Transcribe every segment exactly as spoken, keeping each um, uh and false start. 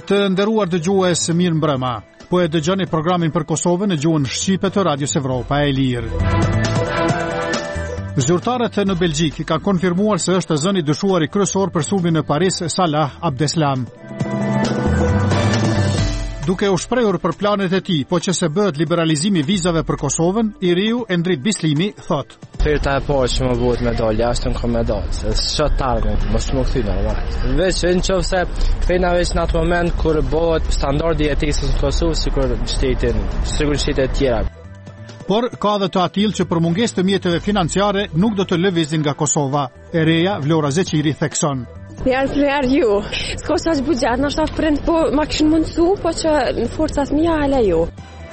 Të nderuar dëgjues, mirë mbrëma. Po e dëgjoni programin për Kosovën në gjuhën shqipe të Radios Evropa e Lirë. Zyrtarët në Belgjik kanë konfirmuar se është zëni dyshuari kryesor për sulmin në Paris Salah Abdeslam. Duke u shprehur për planet e tij, po që se bëhet liberalizimi vizave për Kosovën, i riu Endrit Bislimi thot: Oferta e parë që më bëhet me dal jashtë në komedal, se s'shat targën, mos më kthy normal. Veç nëse kthejna veç në atë moment kur bëhet standardi i jetesës në Kosovë sikur shtetin, sikur shtetet e tjera. Por ka edhe të atill që për mungesë të mjeteve financiare nuk do të lëvizin nga Kosova. E reja Vlora Zeqiri thekson: Jarë për jarë ju. S'ko sa që bugjet, në shta prind, po ma këshën mundësu, po që në forcat mija ala ju.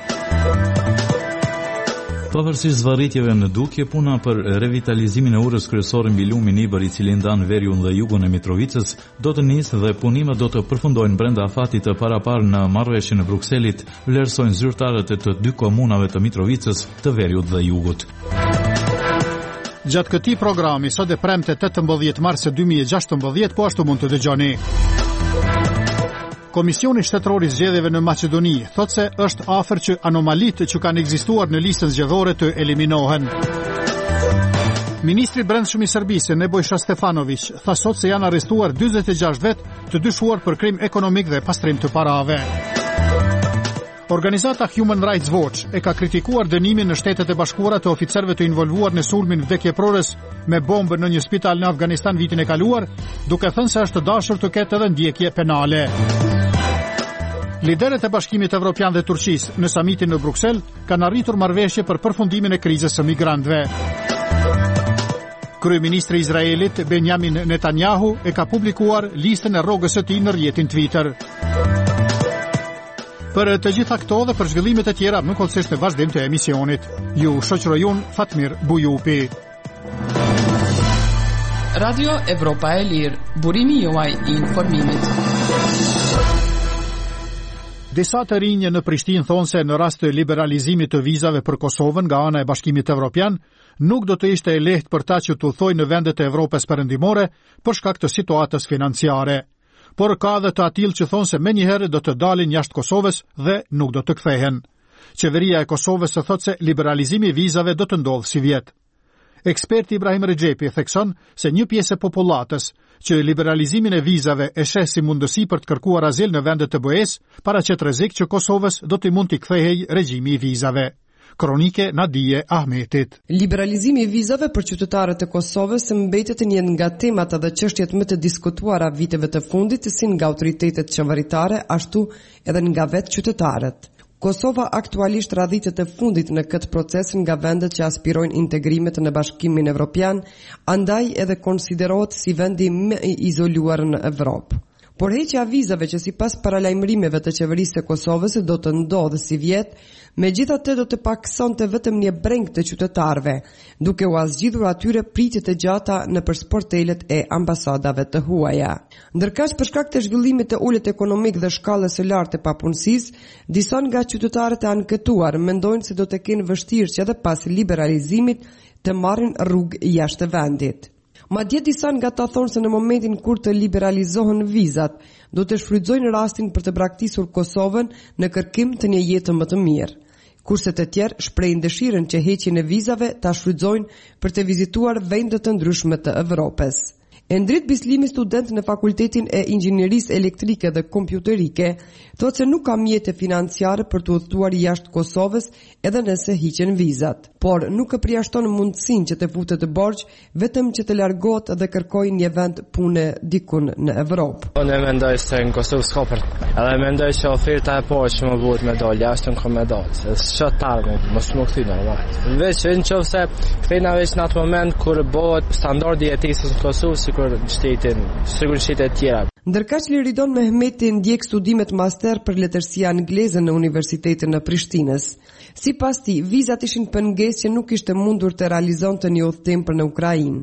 Pavarësisht zvarritjeve në dukje, puna për revitalizimin e urës kryesore mbi lumin Ibër, i cili ndan veriun dhe jugun e Mitrovicës, do të nisë dhe punimet do të përfundojnë brenda afatit të paraparë në marrëveshjen e Brukselit, vlerësojnë zyrtarët e të dy komunave të Mitrovicës, të veriut dhe jugut. Gjatë këtij programi sot e premte tetëmbëdhjetë mars dy mijë e gjashtëmbëdhjetë, po ashtu mund të dëgjoni. Komisioni Shtetëror i Zgjedhjeve në Maqedoni thotë se është afër që anomalitë që kanë ekzistuar në listën zgjedhore të eliminohen. Ministri i Brendshëm i Serbisë, Nebojša Stefanović, tha sot se janë arrestuar dyzet e gjashtë vet të dyshuar për krim ekonomik dhe pastrim të parave. Organizata Human Rights Watch e ka kritikuar dënimin në Shtetet e Bashkuara të oficerëve të involvuar në sulmin vdekjeprorës me bombë në një spital në Afganistan vitin e kaluar, duke thënë se është dashur të ketë edhe ndjekje penale. Liderët e Bashkimit Evropian dhe Turqisë në samitin në Bruksel kanë arritur marrëveshje për përfundimin e krizës së migrantëve. Kryeministri i Izraelit Benjamin Netanyahu e ka publikuar listën e rrogës së tij në rrjetin Twitter. Për të gjitha këto dhe për zhvillimet e tjera, më kollësisht në vazhdim të emisionit. Ju shoqëroj unë Fatmir Bujupi. Radio Evropa e Lirë, burimi juaj i informimit. Disa të rinj në Prishtinë thonë se në rast të liberalizimit të vizave për Kosovën nga ana e Bashkimit Evropian, nuk do të ishte e lehtë për ta që të udhtojë në vendet e Evropës perëndimore për shkak të situatës financiare. Por ka edhe të atill që thonë se menjëherë do të dalin jashtë Kosovës dhe nuk do të kthehen. Qeveria e Kosovës së thotë se liberalizimi i vizave do të ndodhë si vjet. Eksperti Ibrahim Rexhepi thekson se një pjesë e popullatës që liberalizimin e vizave e sheh si mundësi për të kërkuar azil në vendet të B E S, paraqet rrezik që Kosovës do të mund t'i kthehej regjimi i vizave. Kronike Nadije Ahmetit. Liberalizimi i vizave për qytetarët e Kosovës mbetet një nga temat dhe çështjet më të diskutuara viteve të fundit, si nga autoritetet qeveritare, ashtu edhe nga vetë qytetarët. Kosova aktualisht radhitet e fundit në këtë proces nga vendet që aspirojnë integrimet në Bashkimin Evropian, andaj edhe konsiderohet si vendi më i izoluar në Evropë. Por heqja vizave që sipas paralajmërimeve të qeverisë së Kosovës do të ndodhë si vjet, megjithatë do të paksonte vetëm një breng të qytetarëve, duke u zgjidhur atyre pritjet e gjata nëpër sportelet e ambasadave të huaja. Ndërkaq për shkak të zhvillimit të ulët ekonomik dhe shkallës së lartë të papunësisë, disa nga qytetarët e anketuar mendojnë se do të kenë vështirë që edhe pas liberalizimit të marrin rrugë jashtë vendit. Madje disa nga ta thonë se në momentin kur të liberalizohen vizat, do të shfrytëzojnë rastin për të braktisur Kosovën në kërkim të një jetë më të mirë. Kurse të tjerë shprehin dëshirën që heqjen e vizave ta shfrytëzojnë për të vizituar vende të ndryshme të Evropës. Endrit Bislimi, student në Fakultetin e Inxhinierisë Elektrike dhe Kompjuterike, thotë se nuk ka mjete financiare për të udhëtuar jashtë Kosovës edhe nëse hiqen vizat, por nuk e përjashton mundësinë që të futet të borxh, vetëm që të largohet dhe kërkojë një vend pune dikun në Evropë. Unë mendoj se në Kosovë s'ka për. Edhe mendoj se oferta e parë që më bëhet me dal jashtë në komedal, se s'shat targën, mos më kthy normal. Veç nëse kthejna veç në atë moment kur bëhet standardi i jetesës në Kosovë për shtetin, sikur shtetet e tjera. Ndërkaq Liridon Mehmeti ndjek studimet master për letërsi angleze në Universitetin e Prishtinës. Sipas tij, vizat ishin pengesë që nuk ishte mundur të realizonte një udhëtim për në Ukrainë.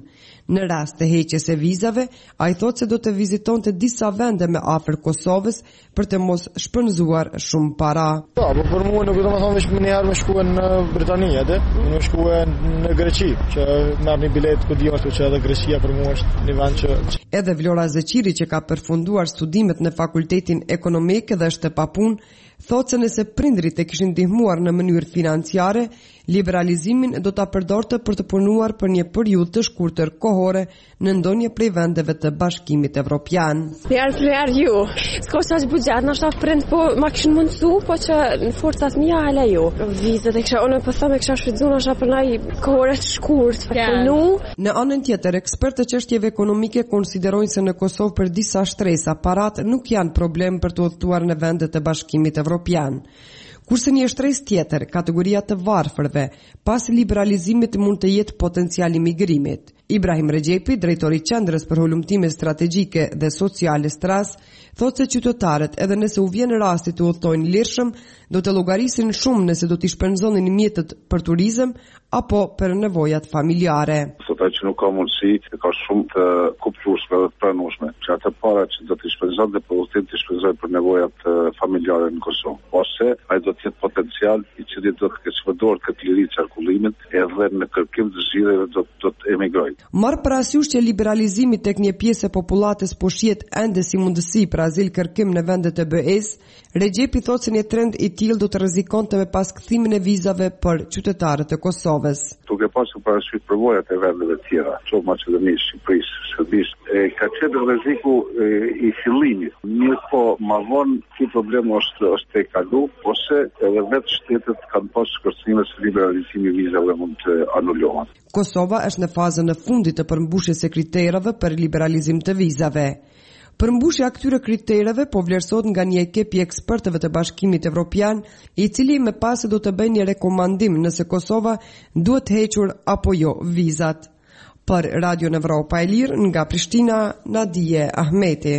Në rast të heqjes së vizave, ai thotë se do të vizitonte disa vende më afër Kosovës për të mos shpenzuar shumë para. Po, po për mua nuk do të them vetëm një herë më shkuën në Britani, atë, më shkuën në Greqi, që merr një biletë ku dios që edhe Greqia për mua është një vend që edhe Vlora Zeqiri, që ka përfunduar studimet në Fakultetin Ekonomik dhe është pa punë, thotë se nëse prindrit e kishin ndihmuar në mënyrë financiare, liberalizimin do ta përdorte për të punuar për një periudhë të shkurtër kohore në ndonjë prej vendeve të Bashkimit Evropian. Herë për herë ju, s'ka sa buxhet, ndoshta prind po ma kishin mundsu, po që në forcat mia hala ju. Vizat e kisha unë po them e kisha shfrytzuar ndoshta për një kohore të shkurtë për punu. Në anën tjetër, ekspertë të çështjeve ekonomike konsiderojnë se në Kosovë për disa shtresa parat nuk janë problem për të udhëtuar në vendet e Bashkimit Evropian. Kurse një shtresë tjetër, kategoria të varfërve, pas liberalizimit mund të jetë potenciali migrimit. Ibrahim Regjepi, drejtori i Qendrës për Hulumtime Strategjike dhe Sociale Stras, thotë se qytetarët, edhe nëse u vjen rasti të udhtojnë lirshëm, do të llogarisin shumë nëse do t'i shpenzonin mjetet për turizëm apo për nevojat familjare. Sot ai që nuk ka mundësi, ka shumë të kuptueshme dhe të pranueshme, që ato para që do t'i shpenzon dhe për udhtim t'i shpenzon për nevojat familjare në Kosovë. Ose ai do të jetë potencial i cili do të ketë çfarëdor këtë liri qarkullimit edhe në kërkim të zgjidhjeve do do të emigrojë. Marr parasysh që liberalizimi tek një pjesë e popullatës po shihet ende si mundësi për azil kërkim në vendet e B E-s, Regjepi thotë se një trend i tillë do të rrezikonte me pas kthimin e vizave për qytetarët e Kosovës. Duke pasur parasysh përvojat e vendeve të tjera, qoftë Maqedonisë, Shqipërisë, Shërbisë, ka qenë rreziku i fillimit. Mirë po, më vonë ky problem është është tek kalu, ose edhe vetë shtetet kanë pasur kërcënime se liberalizimi i vizave mund të anulohen. Kosova është në fazën e fundit të përmbushjes së kritereve për liberalizim të vizave. Përmbushja këtyre kritereve po vlerësohet nga një ekip i ekspertëve të Bashkimit Evropian, i cili më pas do të bëjë një rekomandim nëse Kosova duhet hequr apo jo vizat. Për Radio Evropa e Lirë, nga Prishtina, Nadije Ahmeti.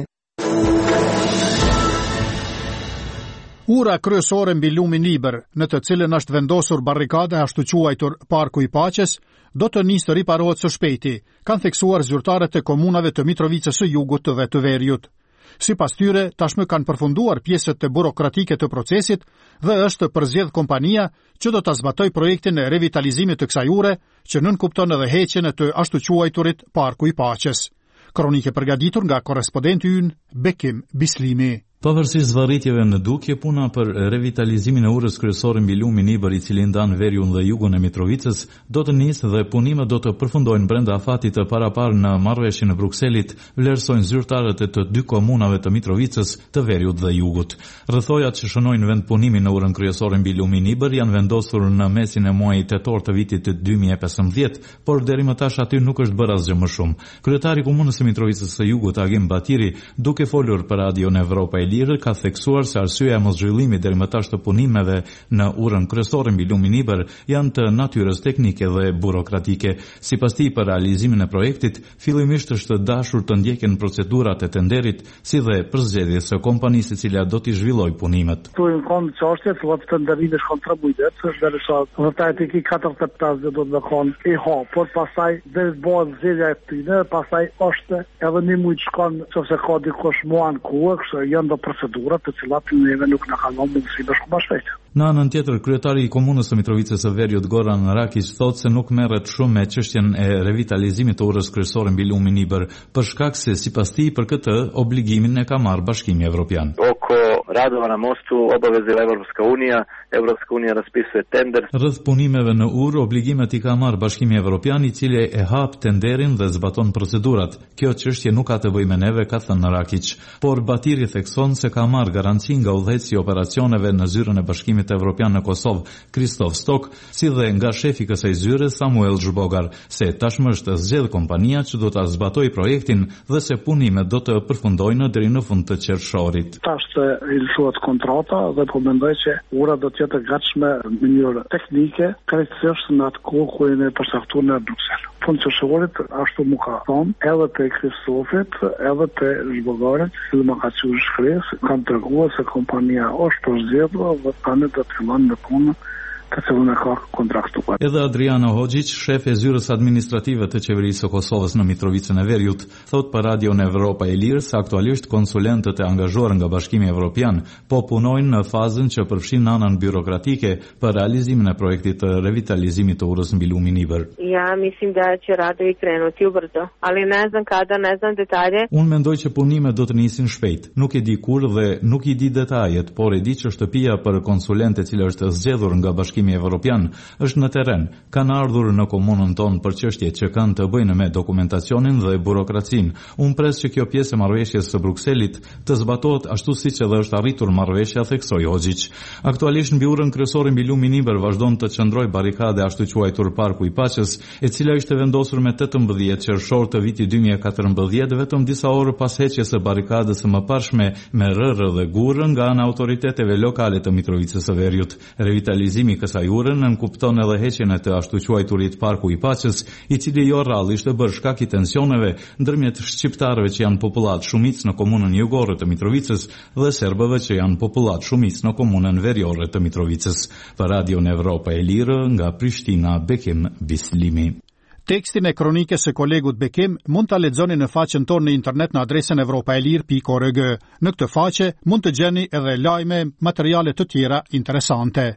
Ura kryesore mbi lumin liber, në të cilën është vendosur barrikade ashtu quajtur Parku i Paqes, do të nisë të riparohet së shpejti, kanë theksuar zyrtarët e komunave të Mitrovicës së Jugut dhe të Veriut. Sipas tyre, tashmë kanë përfunduar pjesët e burokratike të procesit dhe është përzgjedh kompania që do ta zbatoj projektin e revitalizimit të kësaj ure, që nënkupton edhe heqjen e të ashtu quajturit Parku i Paqes. Kronike përgatitur nga korrespondenti ynë Bekim Bislimi. Pavarësisht zvarritjeve në dukje, puna për revitalizimin e urës kryesore mbi lumin Iber, i cili ndan Veriun dhe Jugun e Mitrovicës, do të nisë dhe punimet do të përfundojnë brenda afatit të parapar në marrëveshjen e Brukselit, vlerësojnë zyrtarët e të dy komunave të Mitrovicës, të Veriut dhe Jugut. Rrethojat që shënojnë vend punimin në urën kryesore mbi lumin Iber janë vendosur në mesin e muajit tetor të vitit të dy mijë e pesëmbëdhjetë, por deri më tash aty nuk është bërë asgjë më shumë. Kryetari i komunës së Mitrovicës së Jugut, Agim Batiri, duke folur për Radio Evropa Lirë, ka theksuar se arsyeja e moszhvillimit deri më tash të punimeve në urën kryesore mbi lumin Iber janë të natyrës teknike dhe burokratike. Sipas tij, për realizimin e projektit, fillimisht është dashur të ndjeken procedurat e tenderit, si dhe përzgjedhjes së kompanisë e cila do t'i zhvillojë punimet. Tu në kon çështje të vetë tenderit është kontra bujdet, është derisa vërtet i katërdhjetë e pesë do të bëkon e ha, por pastaj dhe bëhet zgjedhja e tyre, pastaj është edhe një muaj shkon nëse ka dikush muan ku, kështu janë procedurat të cilat neve nuk na kanë mundësi të shkojmë më shpejt. Në anën tjetër, kryetari i komunës së Mitrovicës së Veriut, Goran Rakić, thotë se nuk merret shumë me çështjen e revitalizimit të urës kryesore mbi lumin Iber, për shkak se sipas tij për këtë obligimin e ka marrë Bashkimi Evropian. Oko radova na mostu obavezila Evropska unija, Evropska unija raspisuje tender. Rreth punimeve në urë, obligimet i ka marrë Bashkimi Evropian, i cili e hap tenderin dhe zbaton procedurat. Kjo çështje nuk ka të bëjë me neve, ka thënë Rakić, por Batiri thekson se ka marrë garanci nga udhëheqësi i operacioneve në zyrën e Bashkimit Evropian në Kosovë, Kristof Stok, si dhe nga shefi i kësaj zyre, Samuel Zhbogar, se tashmë është zgjedh kompania që do ta zbatojë projektin dhe se punimet do të përfundojnë deri në fund të qershorit. Tash të ilëshohet kontrata dhe po mendoj që ura do të jetë gatshme në mënyrë teknike, krejtësisht në atë kohë ku jemi përcaktuar në Bruksel. Funksionorit ashtu më ka thonë, edhe te Kristofit, edhe te Zhbogarit, si më ka thënë shkres, kanë treguar se kompania është përzgjedhur dhe tani do të fillon me punën të cilën e ka kontraktuar. Edhe Adriano Hoxhić, shef e zyrës administrative të qeverisë së Kosovës në Mitrovicën e Veriut, thot për Radion Evropa e Lirë se aktualisht konsulentët e angazhuar nga Bashkimi Evropian po punojnë në fazën që përfshin anën birokratike për realizimin e projektit të revitalizimit të urës mbi lumin Iber. Ja, mislim da će radovi krenuti ubrzo, ali ne znam kada, ne znam detalje. Unë mendoj që punimet do të nisin shpejt. Nuk e di kur dhe nuk i di detajet, por e di që shtëpia për konsulente e cila është zgjedhur nga Bashkimi Evropian është në terren. Kanë ardhur në komunën tonë për çështjet që kanë të bëjnë me dokumentacionin dhe burokracinë. Unë pres që kjo pjesë e marrëveshjes së Brukselit të zbatohet ashtu siç edhe është arritur marrëveshja, theksoi Hoxhić. Aktualisht mbi urën kryesore mbi lumin Iber vazhdon të çndrojë barikade ashtu quajtur Parku i Paqes, e cila ishte vendosur me tetëmbëdhjetë qershor të vitit dy mijë e katërmbëdhjetë, vetëm disa orë pas heqjes së barikadës së mëparshme me rrë dhe gurë nga ana autoriteteve lokale të Mitrovicës së Veriut. Revitalizimi i kësaj ure nënkupton edhe heqjen e të ashtu quajturit Parku i Paqes, i cili jo rrallë ishte bërë shkak i tensioneve ndërmjet shqiptarëve që janë popullat shumic në komunën jugore të Mitrovicës dhe serbëve që janë popullat shumic në komunën veriore të Mitrovicës. Për Radion Evropa e Lirë, nga Prishtina, Bekim Bislimi. Tekstin e kronikës së kolegut Bekim mund ta lexoni në faqen tonë në internet në adresën evropaelir pikë org. Në këtë faqe mund të gjeni edhe lajme, materiale të tjera interesante.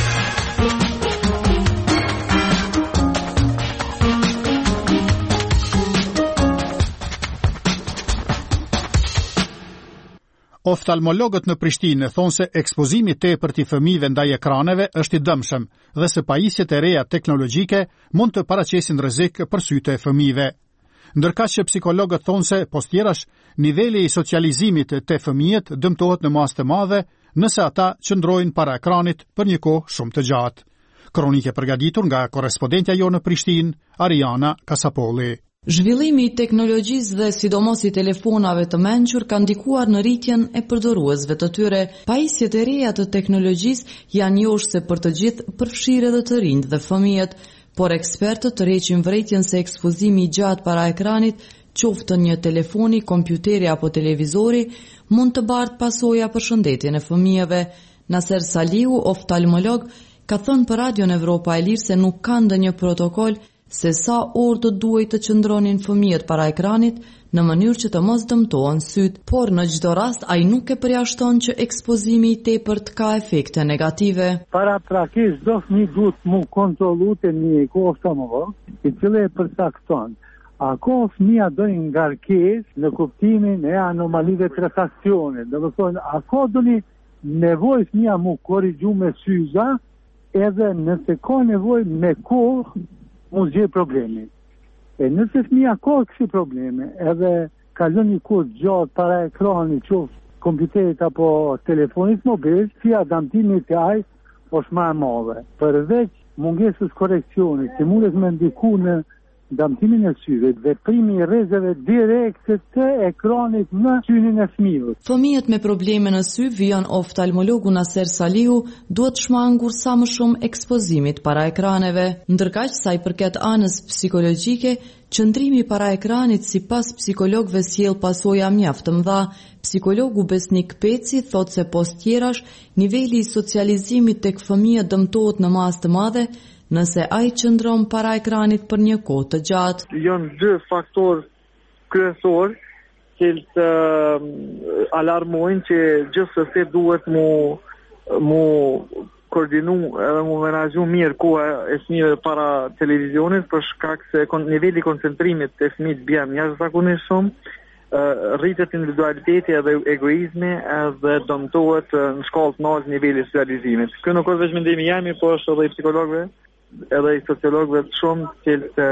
Oftalmologët në Prishtinë thonë se ekspozimi tepërt i fëmijëve ndaj ekraneve është i dëmshëm dhe se pajisjet e reja teknologjike mund të paraqesin rrezik për sytë e fëmijëve. Ndërkaq që psikologët thonë se postjerash niveli i socializimit të fëmijët dëmtohet në masë të madhe nëse ata qëndrojnë para ekranit për një kohë shumë të gjatë. Kronikë përgatitur nga korrespondentja jo në Prishtinë, Ariana Kasapolli. Zhvillimi i teknologjisë dhe sidomos i telefonave të mençur ka ndikuar në rritjen e përdoruesve të tyre. Pajisjet e reja të teknologjisë janë njohëse për të gjithë, përfshirë edhe të rinjt dhe fëmijët, por ekspertët tërheqin vërejtjen se ekspozimi i gjatë para ekranit, qoftë një telefoni, kompjuteri apo televizori, mund të bartë pasoja për shëndetjen e fëmijëve. Naser Saliu, oftalmolog, ka thënë për Radion Evropa e Lirë se nuk ka ndonjë protokoll se sa orë do duhet të qëndronin fëmijët para ekranit në mënyrë që të mos dëmtohen syt, por në çdo rast ai nuk e përjashton që ekspozimi i tepërt ka efekte negative. Para prakisht çdo fëmijë duhet mu kontrollu te një oftalmolog, i cili e përcakton a ka fëmia do një ngarkesë në kuptimin e anomalive të refraksionit. Do të thonë, a ka doni nevojë fëmia mu korrigju me syza, edhe nëse ka nevojë me kohë mu zgjej problemi. E nëse fëmia ka kësi probleme, edhe kalon një kohë gjatë para ekranit, qoftë kompjuterit apo telefonit mobil, si adaptimi të ai është më e madhe. Përveç mungesës koreksionit, që mundet me ndiku në damtimin e syve, veprimi i rrezeve direkte të ekranit në synin e fëmijës. Fëmijët me probleme në sy, vijon oftalmologu Naser Saliu, duhet shmangur sa më shumë ekspozimit para ekraneve. Ndërkaq sa i përket anës psikologjike, qëndrimi para ekranit sipas psikologëve sjell pasoja mjaft të mëdha. Psikologu Besnik Peci thot se postjerash, niveli i socializimit tek fëmijët dëmtohet në masë të madhe, nëse ai qëndron para ekranit për një kohë të gjatë. Janë dy faktorë kryesorë që të alarmojnë që gjithsesi duhet mu mu koordinu edhe mu menaxhu mirë koha e fëmijëve para televizionit, për shkak se niveli i koncentrimit të fëmijët bën jashtëzakonisht shumë, rritet individualiteti edhe egoizmi edhe dëmtohet në shkallë të lartë niveli i socializimit. Kjo nuk është vetëm mendimi jam, por është edhe i psikologëve edhe i sociologëve të shumë që të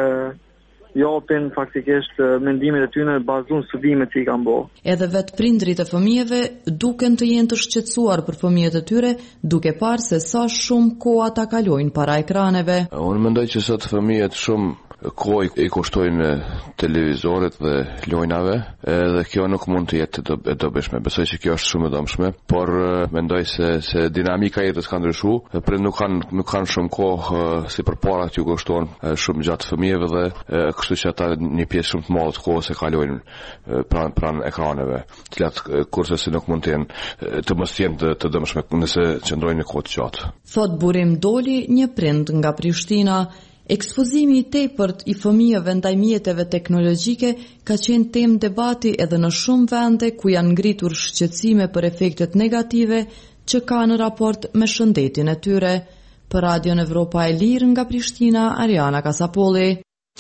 japin faktikisht mendimet e tyre bazuar në studimet që i kanë bërë. Edhe vetë prindrit e fëmijëve duken të jenë të shqetësuar për fëmijët e tyre, duke parë se sa shumë kohë ata kalojnë para ekraneve. Unë mendoj që sot fëmijët shumë kohë i kushtojnë televizorit dhe lojnave, dhe kjo nuk mund të jetë e dobishme. Besoj që kjo është shumë e dobishme, por mendoj se se dinamika e jetës ka ndryshuar, për nuk kanë nuk kanë shumë kohë si përpara që kushtojnë shumë gjatë fëmijëve dhe kështu që ata një pjesë shumë të madhe të kohës e kalojnë pranë pranë ekraneve, të cilat kurse se nuk mund të jenë të mos jenë të, të dëmshme nëse qëndrojnë në kohë të gjatë. Thot Burim Doli, një prind nga Prishtina. Ekspozimi i tepërt i fëmijëve ndaj mjeteve teknologjike ka qenë temë debati edhe në shumë vende ku janë ngritur shqetësime për efektet negative që ka në raport me shëndetin e tyre. Për Radion Evropa e Lirë nga Prishtina, Ariana Kasapolli.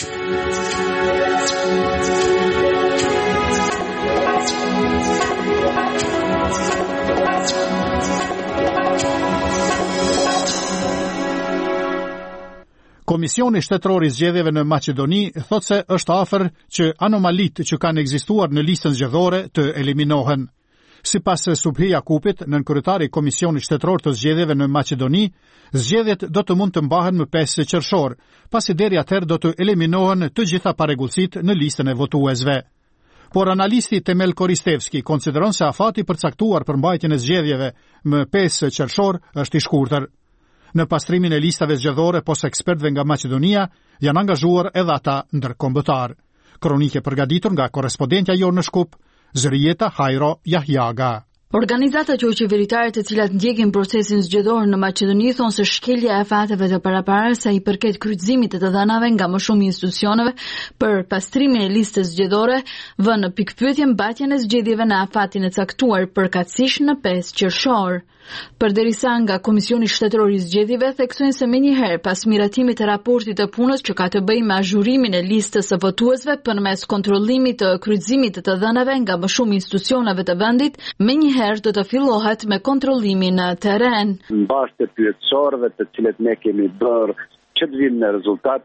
Komisioni Shtetëror i Zgjedhjeve në Maqedoni thot se është afër që anomalitë që kanë ekzistuar në listën zgjedhore të eliminohen. Sipas Subhi Jakupit, nënkryetari i Komisionit Shtetëror të Zgjedhjeve në Maqedoni, zgjedhjet do të mund të mbahen më pesë qershor, pasi deri atëherë do të eliminohen të gjitha parregullsitë në listën e votuesve. Por analisti Temel Koristevski konsideron se afati përcaktuar për mbajtjen e zgjedhjeve më pesë qershor është i shkurtër. Në pastrimin e listave zgjedhore pos ekspertëve nga Maqedonia janë angazhuar edhe ata ndërkombëtar. Kronike përgatitur nga korrespondentja jonë në Shkup, Zërieta Hajro Jahjaga. Organizatat jo qeveritare të cilat ndjekin procesin zgjedhor në Maqedoni thonë se shkelja e fateve të paraparë sa i përket kryqëzimit të të dhënave nga më shumë institucioneve për pastrimin e listës zgjedhore vën në pikpyetje mbajtjen e zgjedhjeve në afatin e caktuar përkatësisht në pesë qershor. Përderisa nga Komisioni Shtetëror i Zgjedhjeve theksojnë se menjëherë pas miratimit të raportit të punës që ka të bëjë me azhurimin e listës së votuesve përmes kontrollimit të kryqëzimit të të dhënave nga më shumë institucioneve të vendit, menjëherë do të fillohet me kontrollimin në terren. Mbas të pyetësorëve të cilët ne kemi bërë që të vinë në rezultat,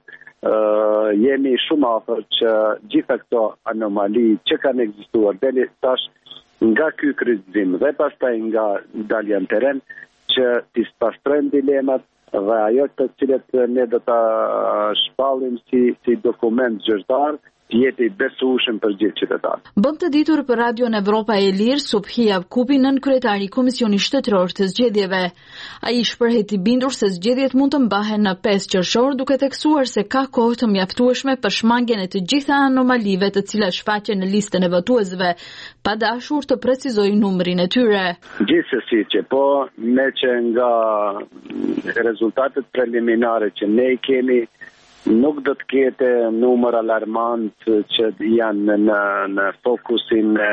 uh, jemi shumë afër që gjitha këto anomali që kanë ekzistuar deri tash nga ky kryqëzim dhe pastaj nga dalja në terren që të pastrojnë dilemat dhe ajo të cilët ne do ta shpallim si si dokument zyrtar të jetë i besueshëm për gjithë qytetarët. Bën të ditur për Radion Evropa e Lirë Subhi Jakupin, nënkryetari i Komisionit Shtetëror të Zgjedhjeve. Ai shprehej i bindur se zgjedhjet mund të mbahen në pesë qershor, duke theksuar se ka kohë të mjaftueshme për shmangjen e të gjitha anomalive të cilat shfaqen në listën e votuesve, pa dashur të precizojë numrin e tyre. Gjithsesi që po me që nga rezultatet preliminare që ne i kemi nuk do të ketë numër alarmant që janë në, në fokusin e,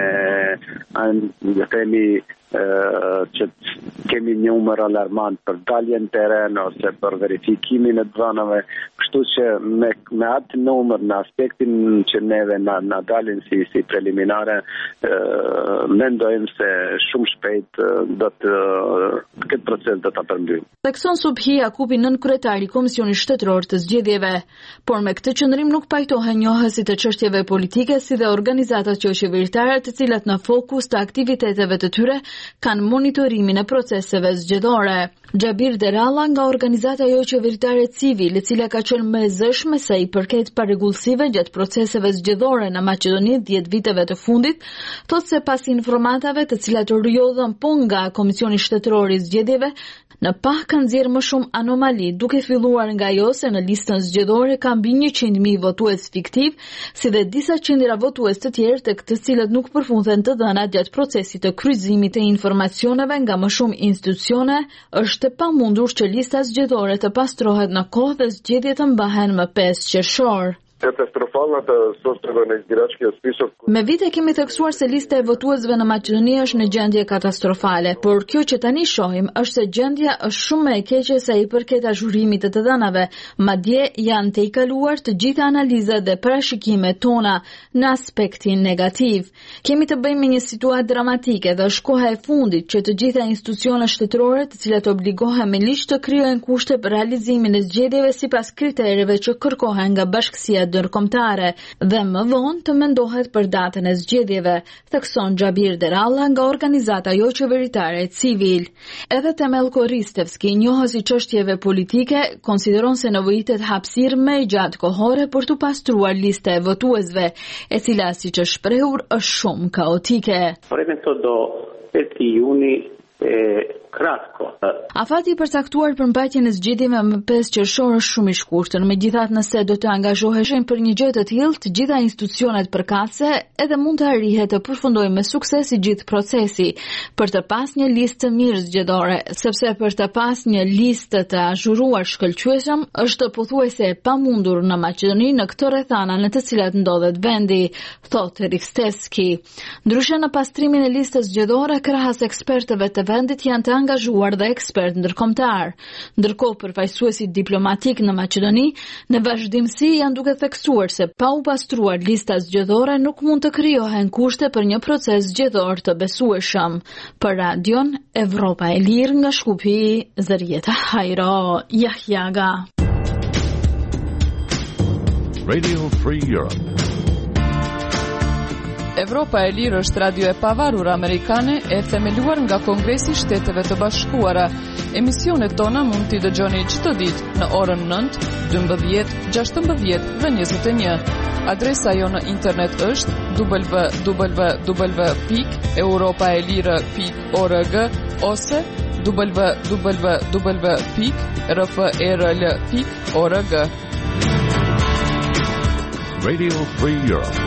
në themi e, që kemi një numër alarmant për daljen në terren ose për verifikimin e dhënave, kështu që me, me atë numër në aspektin që neve na, na dalin si, si preliminare, e, mendojmë se shumë shpejt do të këtë proces do ta përmbyllim. Thekson Subhi Jakupi, nënkryetari i Komisionit Shtetëror të Zgjedhjeve, por me këtë qëndrim nuk pajtohen njohësit të çështjeve politike si dhe organizatat jo qeveritare të cilat në fokus të aktiviteteve të tyre kanë monitorimin e proceseve zgjedhore. Xhabir Deralla nga organizata jo qeveritare Civil, e cila ka qenë më e zëshme sa i përket parregullsive gjatë proceseve zgjedhore në Maqedoni dhjetë viteve të fundit, thotë se pas informatave të cilat rrjodhen po nga Komisioni Shtetëror i Zgjedhjeve, në pak kanë nxjerrë më shumë anomali, duke filluar nga ajo se në listën zgjedhore ka mbi njëqind mijë votues fiktiv, si dhe disa qindra votues të tjerë të këtë cilët nuk përfundën të dhënat gjatë procesit të kryqëzimit të informacioneve nga më shumë institucione, është e pamundur që lista zgjedhore të pastrohet në kohë dhe zgjedhjet të mbahen më pesë qershor. Katastrofalната собствена на избирачкия список. Me vite kemi theksuar se lista e votuesve në Maqedoni është në gjendje katastrofale, por kjo që tani shohim është se gjendja është shumë më e keqe sa i përket azhurimit të të dhënave, madje janë të i kaluar të gjitha analizat dhe parashikimet tona në aspektin negativ. Kemi të bëjmë me një situatë dramatike dhe është koha e fundit që të gjitha institucionet shtetërore të cilat obligohen me ligj të krijojnë kushte për realizimin e zgjedhjeve sipas kritereve që kërkohen nga Bashkësia ndërkombëtare dhe më vonë të mendohet për datën e zgjedhjeve, thekson Xhabir Deralla nga organizata jo qeveritare Civil. Edhe Temel Koristevski, njohës i çështjeve politike, konsideron se nevojitet hapësirë më e gjatë kohore për të pastruar lista e votuesve, e cila siç është shprehur është shumë kaotike. Afati i përcaktuar për mbajtjen e zgjedhjeve më pesë qershor është shumë i shkurtër, megjithatë nëse do të angazhoheshin për një gjë të tillë, të gjitha institucionet përkatëse edhe mund të arrihet të përfundojë me sukses i gjithë procesi për të pas një listë të mirë zgjedhore, sepse për të pas një listë të azhuruar shkëlqyeshëm është pothuajse e pamundur në Maqedoni në këto rrethana në të cilat ndodhet vendi, thotë Riksteski. Ndryshe në pastrimin e listës zgjedhore, krahas ekspertëve të vendit janë të angazhuar dhe ekspert ndërkombëtar. Ndërkohë përfaqësuesit diplomatik në Maqedoni në vazhdimsi janë duke theksuar se pa u pastruar lista zgjedhore nuk mund të krijohen kushte për një proces zgjedhor të besueshëm. Për Radion Evropa e Lirë nga Shkupi, Zërieta Hajro, Jahjaga. Radio Free Europe. Evropa e Lirë është radio e pavarur amerikane e themeluar nga Kongresi i Shteteve të Bashkuara. Emisionet tona mund t'i dëgjoni çdo ditë në orën nëntë, dymbëdhjetë, gjashtëmbëdhjetë dhe njëzet e një. Adresa jo në internet është w w w pikë europaelire pikë org ose w w w pikë r f e r l pikë org. Radio Free Europe.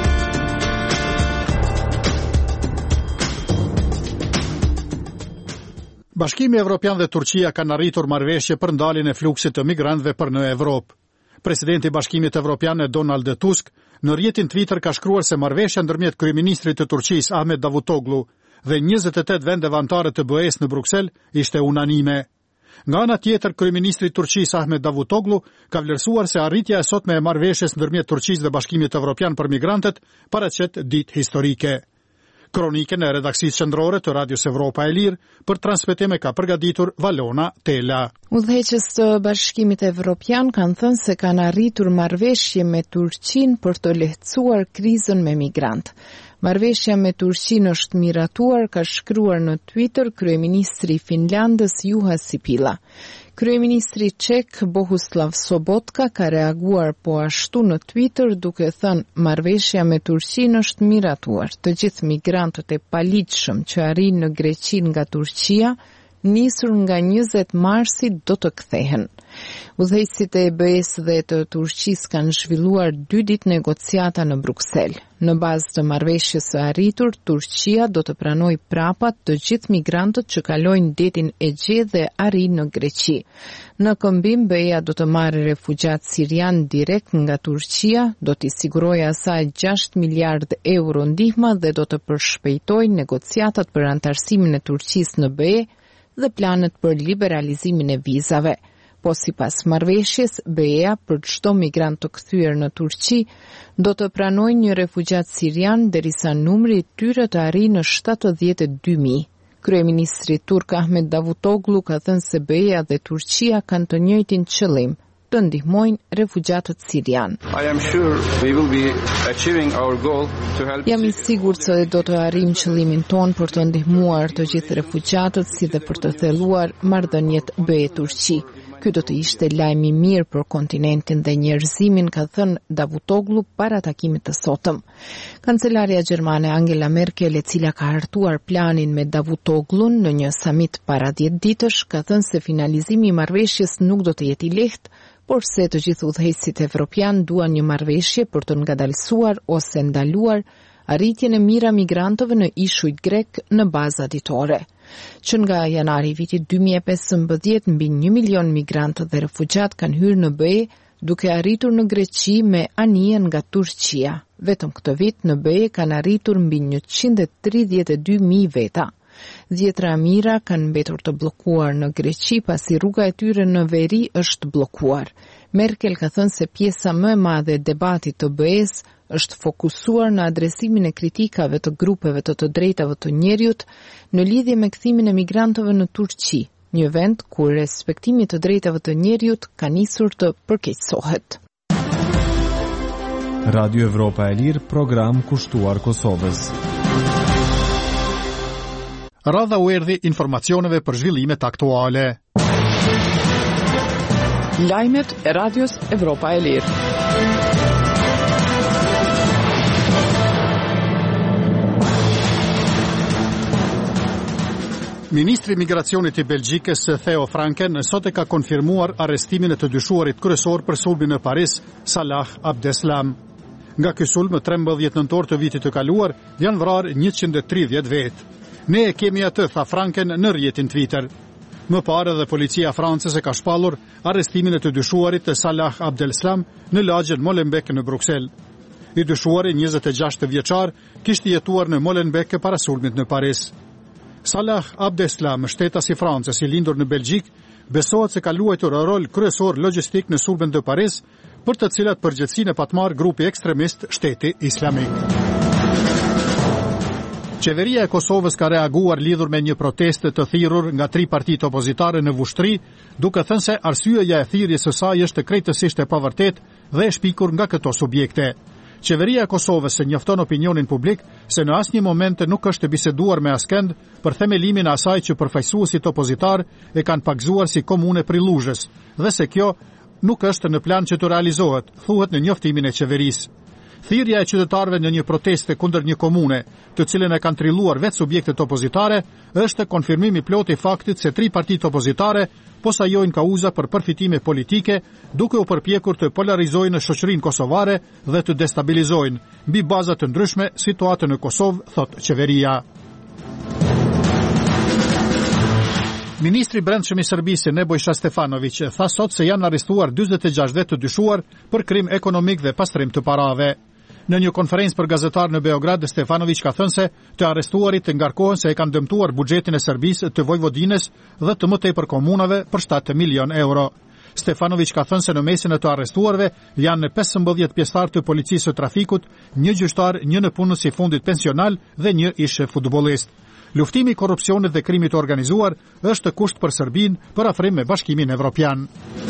Bashkimi Evropian dhe Turqia kanë arritur marrëveshje për ndaljen e fluksit të migrantëve për në Evropë. Presidenti i Bashkimit Evropian Donald Tusk në rrjetin Twitter ka shkruar se marrëveshja ndërmjet kryeministrit të Turqisë Ahmet Davutoglu dhe njëzet e tetë vendeve anëtare të B E S në Bruksel ishte unanime. Nga ana tjetër, kryeministri i Turqisë Ahmet Davutoglu ka vlerësuar se arritja e sotme e marrëveshjes ndërmjet Turqisë dhe Bashkimit Evropian për migrantët paraqet ditë historike. Kronikën e redaksisë qendrore të Radios Evropa e Lirë për transmetim e ka përgatitur Valona Tela. Udhëheqës të Bashkimit Evropian kanë thënë se kanë arritur marrëveshje me Turqinë për të lehtësuar krizën me migrant. Marrëveshja me Turqinë është miratuar, ka shkruar në Twitter kryeministri i Finlandës Juha Sipila. Kryeministri ček Bohuslav Sobotka ka reaguar po ashtu në Twitter duke thënë marrëveshja me Turqinë është miratuar. Të gjithë migrantët e paligjshëm që arrin në Greqi nga Turqia, nisur nga njëzet marsi do të kthehen. Udhëheqësit e B E S dhe të Turqisë kanë zhvilluar dy ditë negociata në Bruksel. Në bazë të marrëveshjes së arritur, Turqia do të pranojë prapa të gjithë migrantët që kalojnë detin Egje dhe arrin në Greqi. Në këmbim, B E A do të marrë refugjat sirian direkt nga Turqia, do t'i sigurojë asaj gjashtë miliardë euro ndihma dhe do të përshpejtojë negociatat për antarësimin e Turqisë në B E dhe planet për liberalizimin e vizave. Po sipas marrëveshjes, B E A për çdo migrant të kthyer në Turqi do të pranojë një refugjat sirian derisa numri i tyre të arrijë në shtatëdhjetë e dy mijë. Kryeministri turk Ahmet Davutoglu ka thënë se B E A dhe Turqia kanë të njëjtin qëllim, të ndihmojnë refugjatët sirian. Jam i sigurt se do të arrijmë qëllimin ton për të ndihmuar të gjithë refugjatët si dhe për të thelluar marrëdhëniet B E Turqi. Ky do të ishte lajm i mirë për kontinentin dhe njerëzimin, ka thënë Davutoglu para takimit të sotëm. Kancelaria gjermane Angela Merkel, e cila ka hartuar planin me Davutoglun në një samit para dhjetë ditësh, ka thënë se finalizimi i marrëveshjes nuk do të jetë i lehtë, por se të gjithë udhëheqësit evropian duan një marrëveshje për të ngadalësuar ose ndaluar arritjen e mira migrantëve në ishujt grek në bazë ditore. Që nga janari vitit dy mijë e pesëmbëdhjetë mbi një milion migrantë dhe refugjat kanë hyrë në B E, duke arritur në Greqi me anije nga Turqia. Vetëm këtë vit në B E kanë arritur mbi njëqind e tridhjetë e dy mijë veta. Dhjetra mira kanë mbetur të bllokuar në Greqi pasi rruga e tyre në veri është bllokuar. Merkel ka thënë se pjesa më e madhe e debatit të B E-s është fokusuar në adresimin e kritikave të grupeve të të drejtave të njerëzit në lidhje me kthimin e migrantëve në Turqi, një vend ku respektimi të drejtave të njerëzit ka nisur të përkeqësohet. Radio Evropa e Lirë, program kushtuar Kosovës. Radha u erdhi informacioneve për zhvillimet aktuale. Lajmet e Radios Evropa e Lirë. Ministri i Migracionit i Belgjikës Theo Franken sot e ka konfirmuar arrestimin e të dyshuarit kryesor për sulmin në Paris, Salah Abdeslam. Nga ky sulm, trembëdhjetë nëntor të vitit të kaluar, janë vrarë njëqind e tridhjetë vetë. Ne e kemi atë, tha Franken në rrjetin Twitter. Më parë dhe policia franceze ka shpallur arrestimin e të dyshuarit të Salah Abdeslam në lagjen Molenbeek në Bruksel. I dyshuari, njëzet e gjashtë vjeçar, kishte jetuar në Molenbeek para sulmit në Paris. Salah Abdeslam, shtetas i Francës i lindur në Belgjik, besohet se ka luajtur rol kryesor logjistik në sulmin të Paris, për të cilat përgjegjësinë e pat marrë grupi ekstremist Shteti Islamik. Qeveria e Kosovës ka reaguar lidhur me një protestë të thirrur nga tri partitë opozitare në Vushtri, duke thënë se arsyeja e thirrjes së saj është krejtësisht e pavërtetë dhe e shpikur nga këto subjekte. Qeveria e Kosovës se njofton opinionin publik se në asnjë moment nuk është biseduar me askënd për themelimin e asaj që përfaqësuesit opozitar e kanë pagzuar si komune Priluzhës, dhe se kjo nuk është në plan që të realizohet, thuhet në njoftimin e qeverisë. Thirrja e qytetarëve në një proteste kundër një komune, të cilën e kanë trilluar vetë subjektet opozitare, është konfirmimi plot i faktit se tri partitë opozitare posajojnë kauza për përfitime politike, duke u përpjekur të polarizojnë shoqërinë kosovare dhe të destabilizojnë, mbi baza të ndryshme, situatën në Kosovë, thot qeveria. Ministri i Brendshëm i Serbisë Nebojša Stefanović tha sot se janë arrestuar dyzet e gjashtë vetë të dyshuar për krim ekonomik dhe pastrim të parave. Në një konferencë për gazetar në Beograd, Stefanović ka thënë se të arrestuarit të ngarkohen se e kanë dëmtuar buxhetin e Serbisë të Vojvodinës dhe të më tepër komunave për shtatë milion euro. Stefanović ka thënë se në mesin e të arrestuarve janë pesëmbëdhjetë pjesëtar të policisë së trafikut, një gjyqtar, një nëpunës i fundit pensional dhe një ish futbollist. Luftimi i korrupsionit dhe krimit të organizuar është kusht për Serbinë për afrim me Bashkimin Evropian.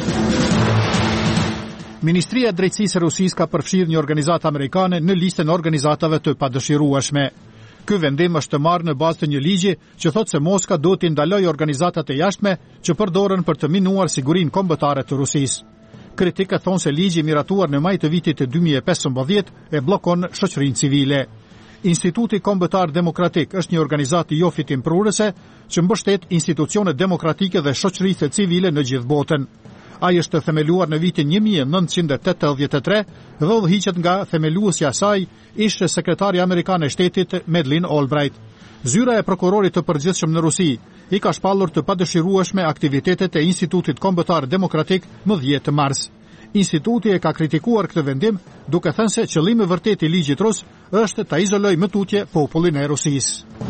Ministria e Drejtësisë e Rusisë ka përfshirë një organizatë amerikane në listën e organizatave të padëshirueshme. Ky vendim është marrë në bazë të një ligji që thotë se Moska duhet të ndalojë organizatat e jashtme që përdoren për të minuar sigurinë kombëtare të Rusisë. Kritikët thonë se ligji i miratuar në maj të vitit të dy mijë e pesëmbëdhjetë e bllokon shoqërinë civile. Instituti Kombëtar Demokratik është një organizatë jo fitimprurëse që mbështet institucionet demokratike dhe shoqëritë civile në gjithë botën. Ai është themeluar në vitin një mijë e nëntëqind e tetëdhjetë e tre dhe udhëhiqet nga themeluesja e saj, ishte sekretari amerikan e shtetit Madeleine Albright. Zyra e prokurorit të përgjithshëm në Rusi i ka shpallur të padëshirueshme aktivitetet e Institutit Kombëtar Demokratik më dhjetë mars. Instituti e ka kritikuar këtë vendim, duke thënë se qëllimi vërtet i ligjit rus është ta izolojë më tutje popullin e Rusisë.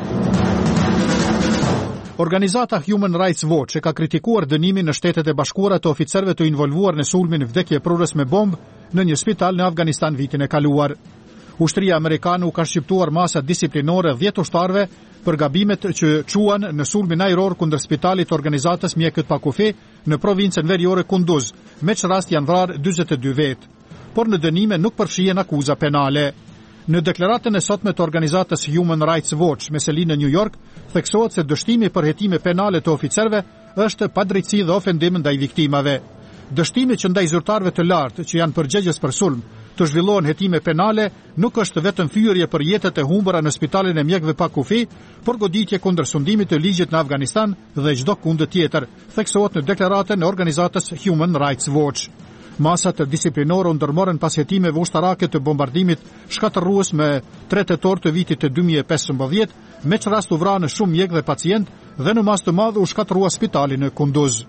Organizata Human Rights Watch e ka kritikuar dënimin në Shtetet e Bashkuara të oficerëve të involvuar në sulmin vdekjeprurës me bombë në një spital në Afganistan vitin e kaluar. Ushtria amerikane u ka shqiptuar masa disiplinore dhjetë ushtarëve për gabimet që quan në sulmin ajror kundër spitalit të organizatës Mjekët pa kufi në provincën veriore Kunduz, me që rast janë vrarë dyzet e dy vetë. Por në dënime nuk përfshihen akuza penale. Në deklaratën e sotme të organizatës Human Rights Watch me seli në New York, theksohet se dështimi për hetime penale të oficerëve është padrejtësi dhe ofendim ndaj viktimave. Dështimi që ndaj zyrtarëve të lartë që janë përgjegjës për sulm të zhvillohen hetime penale nuk është vetëm fyerje për jetët e humbura në spitalin e mjekëve pa kufi, por goditje kundër sundimit të ligjit në Afganistan dhe çdo kundër tjetër, theksohet në deklaratën e organizatës Human Rights Watch. Masat disiplinore u ndërmorën pas hetimeve ushtarake të bombardimit shkatërrues me tre tetor të vitit të dy mijë e pesëmbëdhjetë, me që rast u vranë shumë mjek dhe pacient dhe në mas të madh u shkatërrua spitali në Kunduz.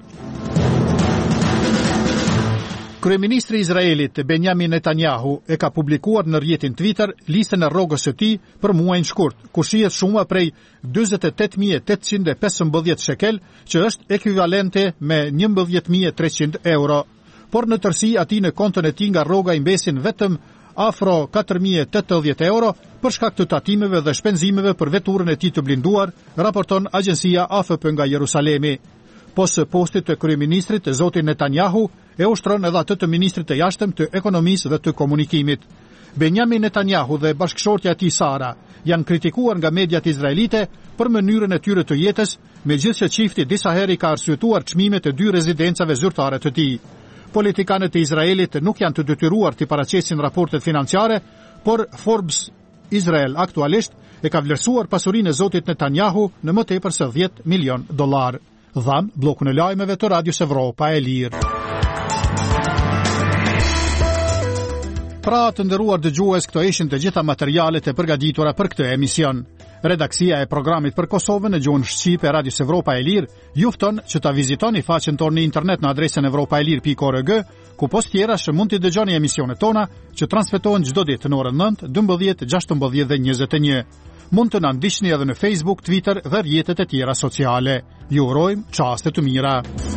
Kryeministri i Izraelit Benjamin Netanyahu e ka publikuar në rrjetin Twitter listën e rrogës së tij për muajin shkurt, ku shihet shuma prej dyzet e tetë mijë e tetëqind e pesëmbëdhjetë shekel, që është ekuivalente me njëmbëdhjetë mijë e treqind euro. Por në tërësi ati në kontën e tij nga rroga i mbesin vetëm afro katër mijë e tetëdhjetë euro për shkak të tatimeve dhe shpenzimeve për veturën e tij të blinduar, raporton agjencia A F P nga Jerusalemi. Pas postit të kryeministrit, zoti Netanyahu e ushtron edhe atë të ministrit të jashtëm të ekonomisë dhe të komunikimit. Benjamin Netanyahu dhe bashkëshortja e tij Sara janë kritikuar nga mediat izraelite për mënyrën e tyre të jetës, megjithëse çifti disa herë ka arsyetuar çmimet e dy rezidencave zyrtare të tij. Politikanët e Izraelit nuk janë të detyruar të paraqesin raportet financiare, por Forbes Izrael aktualisht e ka vlerësuar pasurinë e zotit Netanyahu në më tepër se dhjetë milion dollar. Dham bllokun e lajmeve të Radios Evropa e Lirë. Pra të nderuar dëgjues, këto ishin të gjitha materialet e përgatitura për këtë emision. Redaksia e programit për Kosovën në gjuhën shqipe e Radios Evropa e Lirë ju fton që ta vizitoni faqen tonë në internet në adresën evropaelir pikë org, ku post tjera që mund të dëgjoni emisionet tona që transmetohen çdo ditë në orën nëntë, dymbëdhjetë, gjashtëmbëdhjetë dhe njëzet e një. Mund të na ndiqni edhe në Facebook, Twitter dhe rrjetet e tjera sociale. Ju urojmë çaste të mira.